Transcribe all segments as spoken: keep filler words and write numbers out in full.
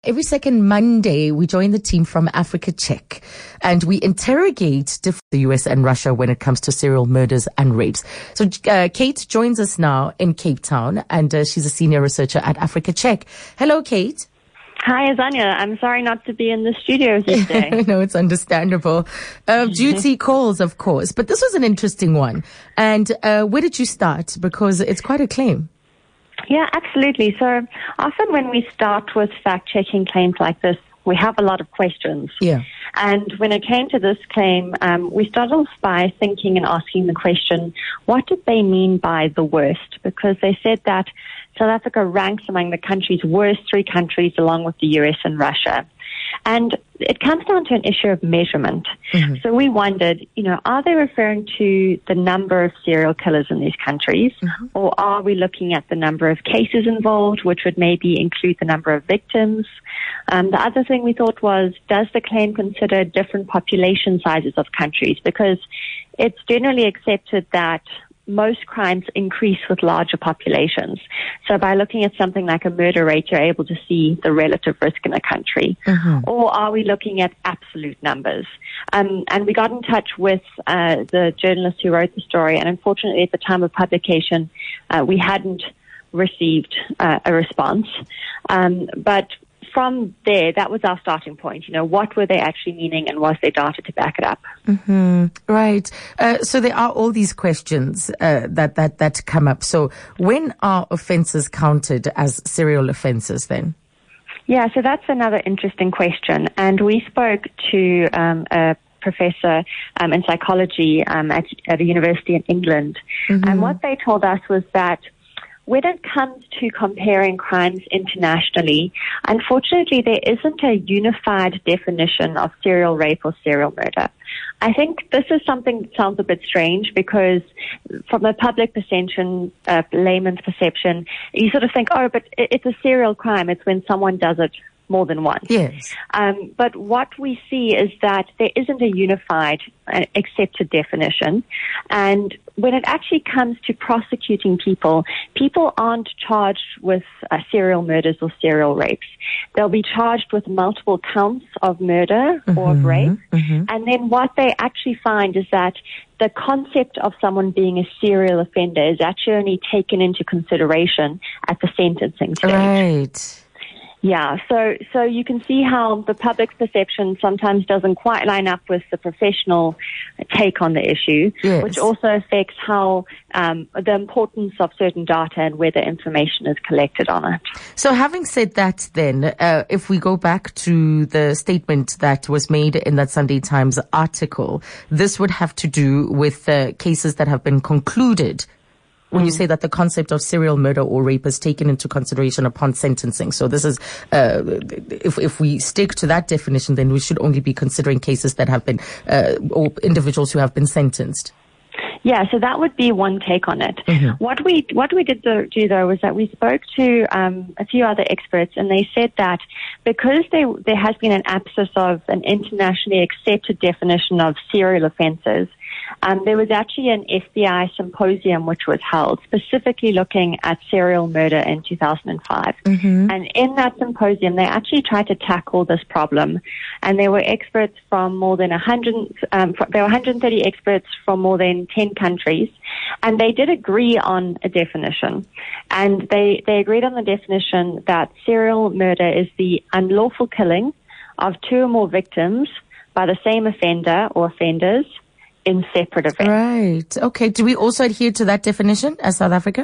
Every second Monday, we join the team from Africa Check and we interrogate the U S and Russia when it comes to serial murders and rapes. So uh, Kate joins us now in Cape Town and uh, she's a senior researcher at Africa Check. Hello, Kate. Hi, Azania. I'm sorry not to be in the studio today. No, it's understandable. Uh, duty calls, of course. But this was an interesting one. And uh, where did you start? Because it's quite a claim. Yeah, absolutely. So often when we start with fact-checking claims like this, we have a lot of questions. Yeah. And when it came to this claim, um, we started off by thinking and asking the question, what did they mean by the worst? Because they said that South Africa ranks among the country's worst three countries along with the U S and Russia. And it comes down to an issue of measurement. Mm-hmm. So we wondered, you know, are they referring to the number of serial killers in these countries? Mm-hmm. Or are we looking at the number of cases involved, which would maybe include the number of victims? Um, the other thing we thought was, does the claim consider different population sizes of countries? Because it's generally accepted that most crimes increase with larger populations. So by looking at something like a murder rate, you're able to see the relative risk in a country. Mm-hmm. Or are we looking at absolute numbers? Um, and we got in touch with uh, the journalist who wrote the story, and unfortunately at the time of publication, uh, we hadn't received uh, a response. Um, but from there, that was our starting point. You know, what were they actually meaning, and was there data to back it up? Mm-hmm. Right. Uh, so there are all these questions uh, that, that, that come up. So when are offences counted as serial offences then? Yeah, so that's another interesting question. And we spoke to um, a professor um, in psychology um, at, at a university in England. Mm-hmm. And what they told us was that when it comes to comparing crimes internationally, unfortunately, there isn't a unified definition of serial rape or serial murder. I think this is something that sounds a bit strange because from a public perception, uh, layman's perception, you sort of think, oh, but it's a serial crime. It's when someone does it more than once. Yes. Um, but what we see is that there isn't a unified uh, accepted definition. And when it actually comes to prosecuting people, people aren't charged with uh, serial murders or serial rapes. They'll be charged with multiple counts of murder mm-hmm, or of rape. Mm-hmm. And then what they actually find is that the concept of someone being a serial offender is actually only taken into consideration at the sentencing stage. Right. Yeah, so so you can see how the public's perception sometimes doesn't quite line up with the professional take on the issue, yes. Which also affects how um, the importance of certain data and whether information is collected on it. So having said that then, uh, if we go back to the statement that was made in that Sunday Times article, this would have to do with uh, cases that have been concluded when you say that the concept of serial murder or rape is taken into consideration upon sentencing. So this is, uh, if, if we stick to that definition, then we should only be considering cases that have been, uh, or individuals who have been sentenced. Yeah, so that would be one take on it. Mm-hmm. What we what we did do, do though was that we spoke to um, a few other experts, and they said that because they, there has been an absence of an internationally accepted definition of serial offences, Um, there was actually an F B I symposium which was held specifically looking at serial murder in two thousand five. Mm-hmm. And in that symposium, they actually tried to tackle this problem. And there were experts from more than one hundred, um, there were one hundred thirty experts from more than ten countries. And they did agree on a definition. And they, they agreed on the definition that serial murder is the unlawful killing of two or more victims by the same offender or offenders in separate events. Right. Okay. Do we also adhere to that definition as South Africa?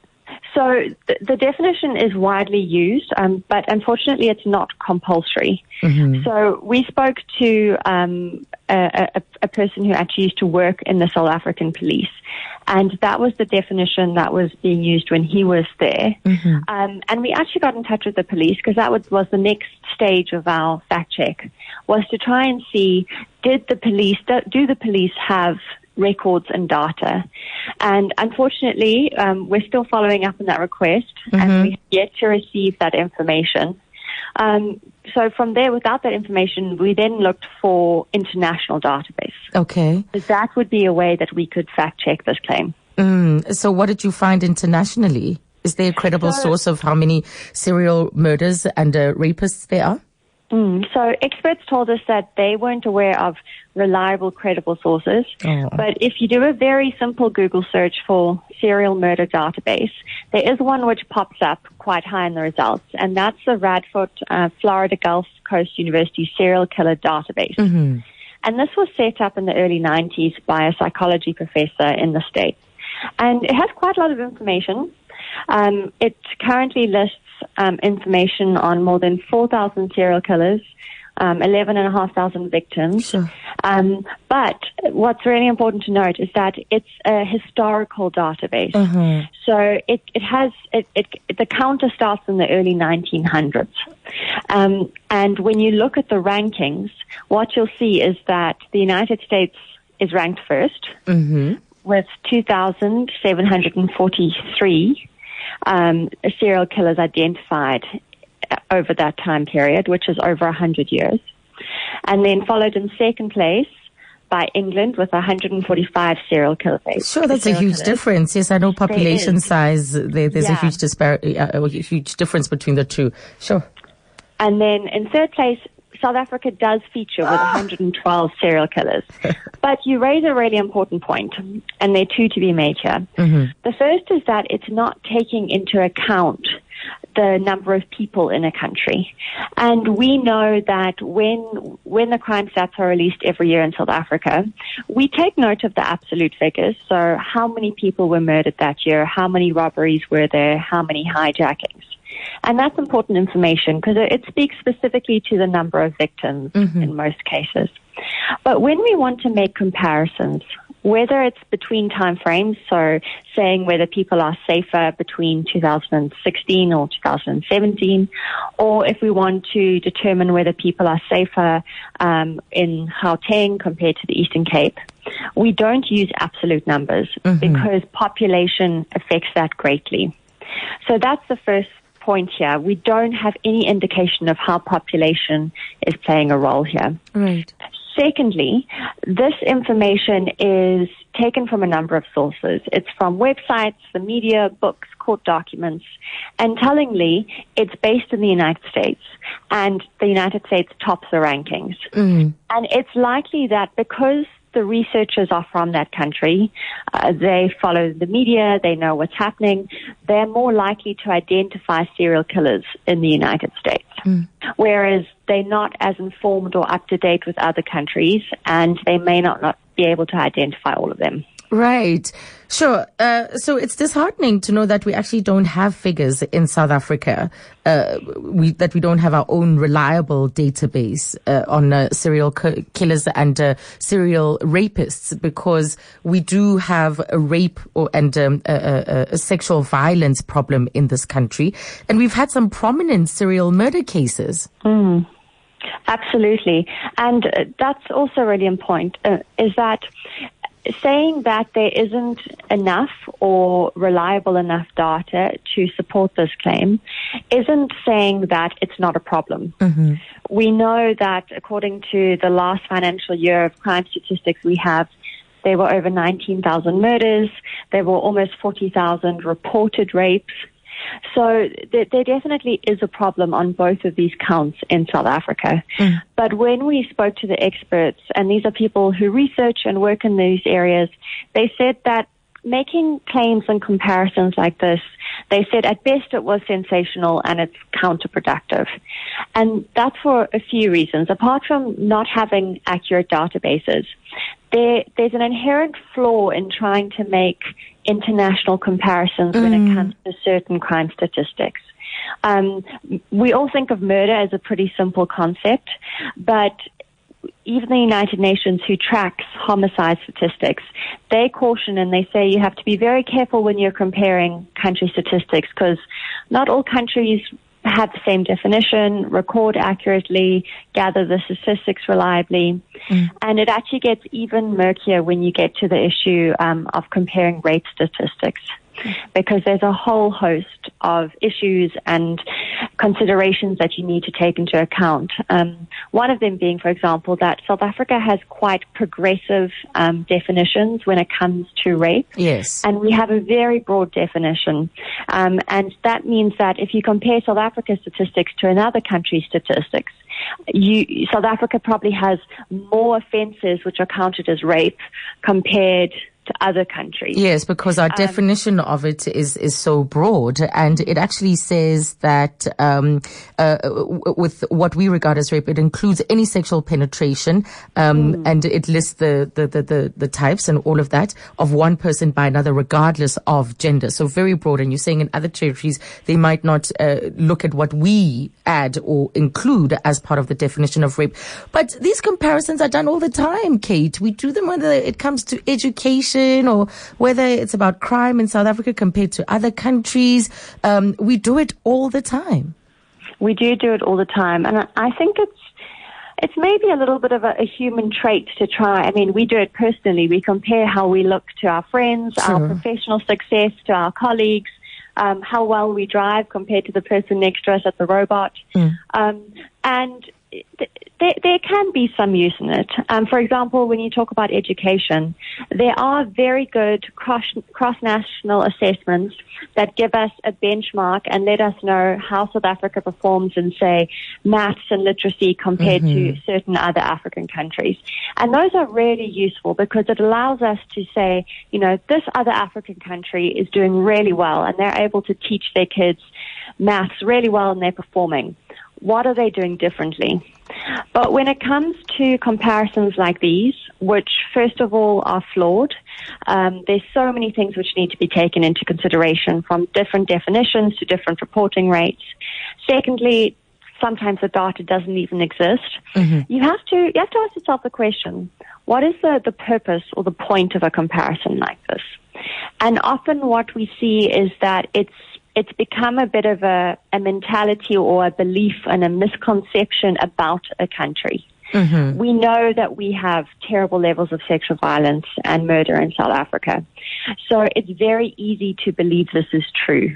So th- the definition is widely used, um, but unfortunately it's not compulsory. Mm-hmm. So we spoke to um, a, a, a person who actually used to work in the South African police, and that was the definition that was being used when he was there. Mm-hmm. Um, and we actually got in touch with the police because that was, was the next stage of our fact check, was to try and see, did the police, do, do the police have records and data? And unfortunately, um, we're still following up on that request, mm-hmm. and we've yet to receive that information. Um, so from there, without that information, we then looked for international database. Okay. So that would be a way that we could fact check this claim. Mm, so what did you find internationally? Is there a credible So- source of how many serial murders and uh, rapists there are? Mm, so experts told us that they weren't aware of reliable, credible sources. Oh. But if you do a very simple Google search for serial murder database, there is one which pops up quite high in the results, and that's the Radford uh, Florida Gulf Coast University serial killer database. Mm-hmm. And this was set up in the early nineties by a psychology professor in the States. And it has quite a lot of information. Um, it currently lists um, information on more than four thousand serial killers, um, eleven thousand five hundred victims. Sure. Um, but what's really important to note is that it's a historical database. Uh-huh. So it, it has, it, it, the counter starts in the early nineteen hundreds. Um, and when you look at the rankings, what you'll see is that the United States is ranked first Mm-hmm. with two thousand seven hundred forty-three um, serial killers identified over that time period, which is over one hundred years. And then followed in second place by England with one hundred forty-five serial killers. Sure, that's a serial huge killers. difference. Yes, I know population is. size, there, there's a Yeah. huge disparity, uh, a huge difference between the two. Sure. And then in third place, South Africa does feature with one hundred twelve serial killers. But you raise a really important point, and there are two to be made here. Mm-hmm. The first is that it's not taking into account the number of people in a country. And we know that when when the crime stats are released every year in South Africa, we take note of the absolute figures. So how many people were murdered that year, how many robberies were there, how many hijackings. And that's important information because it, it speaks specifically to the number of victims Mm-hmm. in most cases. But when we want to make comparisons, whether it's between time frames, so saying whether people are safer between two thousand sixteen or two thousand seventeen, or if we want to determine whether people are safer um, in Gauteng compared to the Eastern Cape, we don't use absolute numbers Mm-hmm. because population affects that greatly. So that's the first point here. We don't have any indication of how population is playing a role here. Right. Secondly, this information is taken from a number of sources. It's from websites, the media, books, court documents, and tellingly, it's based in the United States, and the United States tops the rankings. Mm. And it's likely that because the researchers are from that country, uh, they follow the media, they know what's happening, they're more likely to identify serial killers in the United States. Mm. Whereas they're not as informed or up to date with other countries, and they may not, not be able to identify all of them. Right. Sure. Uh, so it's disheartening to know that we actually don't have figures in South Africa, uh, we, that we don't have our own reliable database uh, on uh, serial c- killers and uh, serial rapists, because we do have a rape or, and um, a, a, a sexual violence problem in this country. And we've had some prominent serial murder cases. Mm. Absolutely. And uh, that's also really important, uh, is that saying that there isn't enough or reliable enough data to support this claim isn't saying that it's not a problem. Mm-hmm. We know that according to the last financial year of crime statistics we have, there were over nineteen thousand murders, there were almost forty thousand reported rapes. So there, there definitely is a problem on both of these counts in South Africa. Mm. But when we spoke to the experts, and these are people who research and work in these areas, they said that making claims and comparisons like this, they said at best it was sensational and it's counterproductive. And that's for a few reasons. Apart from not having accurate databases, there, there's an inherent flaw in trying to make international comparisons mm. when it comes to certain crime statistics. Um, we all think of murder as a pretty simple concept, but even the United Nations, who tracks homicide statistics, they caution and they say you have to be very careful when you're comparing country statistics because not all countries have the same definition, record accurately, gather the statistics reliably. Mm. And it actually gets even murkier when you get to the issue um, of comparing rape statistics, because there's a whole host of issues and considerations that you need to take into account. Um, one of them being, for example, that South Africa has quite progressive um, definitions when it comes to rape. Yes. And we have a very broad definition. Um, and that means that if you compare South Africa's statistics to another country's statistics, you, South Africa probably has more offences which are counted as rape compared to other countries. Yes, because our um, definition of it is, is so broad, and it actually says that um, uh, with what we regard as rape, it includes any sexual penetration, um, mm. and it lists the, the, the, the, the types and all of that of one person by another, regardless of gender. So very broad. And you're saying in other territories, they might not uh, look at what we add or include as part of the definition of rape. But these comparisons are done all the time, Kate. We do them whether it comes to education, or whether it's about crime in South Africa compared to other countries. Um, we do it all the time. We do do it all the time. And I, I think it's it's maybe a little bit of a, a human trait to try. I mean, we do it personally. We compare how we look to our friends, sure. our professional success to our colleagues, um, how well we drive compared to the person next to us at the robot. Mm. Um, and th- There, there can be some use in it. Um, for example, when you talk about education, there are very good cross, cross-national assessments that give us a benchmark and let us know how South Africa performs in, say, maths and literacy compared mm-hmm. to certain other African countries. And those are really useful because it allows us to say, you know, this other African country is doing really well and they're able to teach their kids maths really well and they're performing. What are they doing differently? But when it comes to comparisons like these, which first of all are flawed, um, there's so many things which need to be taken into consideration, from different definitions to different reporting rates. Secondly, sometimes the data doesn't even exist. Mm-hmm. You have to you have to ask yourself the question: what is the, the purpose or the point of a comparison like this? And often what we see is that it's It's become a bit of a, a mentality or a belief and a misconception about a country. Mm-hmm. We know that we have terrible levels of sexual violence and murder in South Africa. So it's very easy to believe this is true.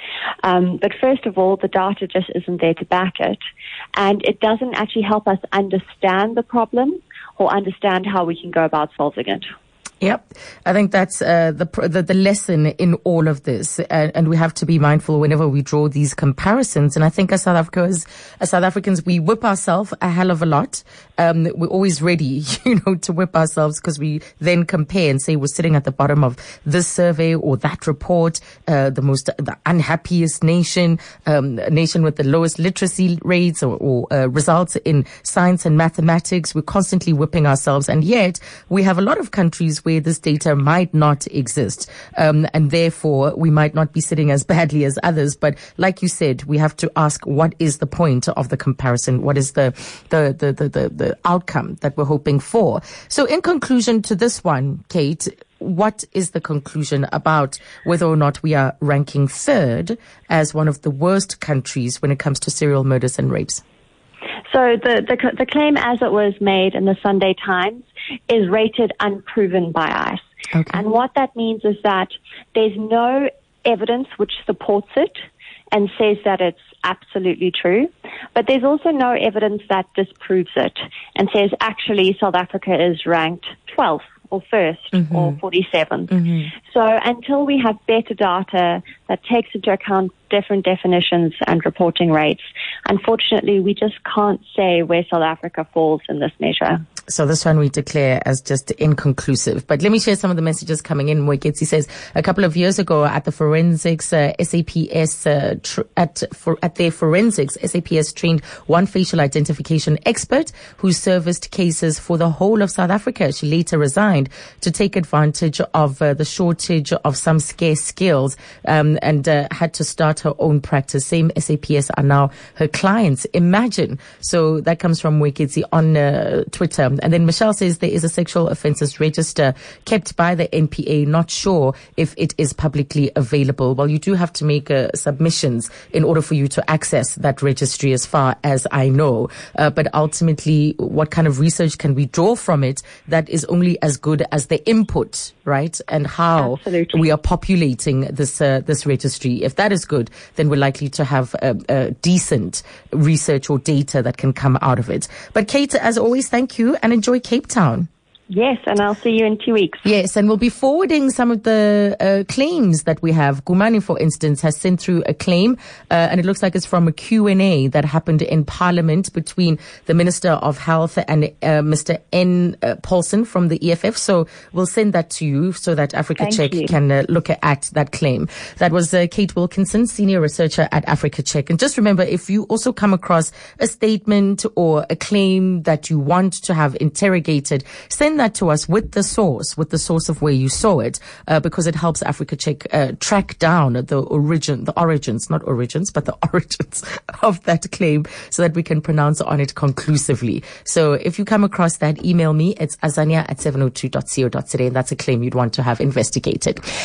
Um, but first of all, the data just isn't there to back it. And it doesn't actually help us understand the problem or understand how we can go about solving it. Yep. I think that's uh, the, the the lesson in all of this. Uh, and we have to be mindful whenever we draw these comparisons. And I think as South Africans, as South Africans, we whip ourselves a hell of a lot. Um, we're always ready, you know, to whip ourselves because we then compare and say we're sitting at the bottom of this survey or that report, uh, the most, the unhappiest nation, um, a nation with the lowest literacy rates or, or uh, results in science and mathematics. We're constantly whipping ourselves. And yet we have a lot of countries where this data might not exist. Um, and therefore we might not be sitting as badly as others. But like you said, we have to ask, what is the point of the comparison? What is the, the, the, the, the, the outcome that we're hoping for? So in conclusion to this one, Kate, what is the conclusion about whether or not we are ranking third as one of the worst countries when it comes to serial murders and rapes? So the, the, the claim as it was made in the Sunday Times is rated unproven by ICE. Okay. And what that means is that there's no evidence which supports it and says that it's absolutely true. But there's also no evidence that disproves it and says actually South Africa is ranked twelfth or first mm-hmm. or forty-seventh. Mm-hmm. So until we have better data that takes into account different definitions and reporting rates, unfortunately, we just can't say where South Africa falls in this measure. So this one we declare as just inconclusive. But let me share some of the messages coming in. Moeketsi says, a couple of years ago at the forensics, uh, S A P S, uh, tr- at, for, at their forensics, S A P S trained one facial identification expert who serviced cases for the whole of South Africa. She later resigned to take advantage of uh, the shortage of some scarce skills, um, and uh, had to start start her own practice. Same S A P S are now her clients. Imagine. So that comes from Wekitsi on uh, Twitter. And then Michelle says there is a sexual offences register kept by the N P A. Not sure if it is publicly available. Well, you do have to make uh, submissions in order for you to access that registry, as far as I know. Uh, but ultimately, what kind of research can we draw from it that is only as good as the input, right? And how Absolutely. we are populating this uh, this registry. If that is good, then we're likely to have a, a decent research or data that can come out of it. But Kate, as always, thank you and enjoy Cape Town. Yes, and I'll see you in two weeks. Yes, and we'll be forwarding some of the uh, claims that we have. Gumani, for instance, has sent through a claim, uh, and it looks like it's from a Q and A that happened in Parliament between the Minister of Health and uh, Mister N. Uh, Paulson from the E F F. So we'll send that to you so that Africa Thank Check you. can uh, look at that claim. That was uh, Kate Wilkinson, Senior Researcher at Africa Check. And just remember, if you also come across a statement or a claim that you want to have interrogated, send that to us with the source, with the source of where you saw it, uh, because it helps Africa Check uh, track down the origin, the origins, not origins, but the origins of that claim, so that we can pronounce on it conclusively. So if you come across that, email me. It's azania at seven oh two dot co dot za, and that's a claim you'd want to have investigated.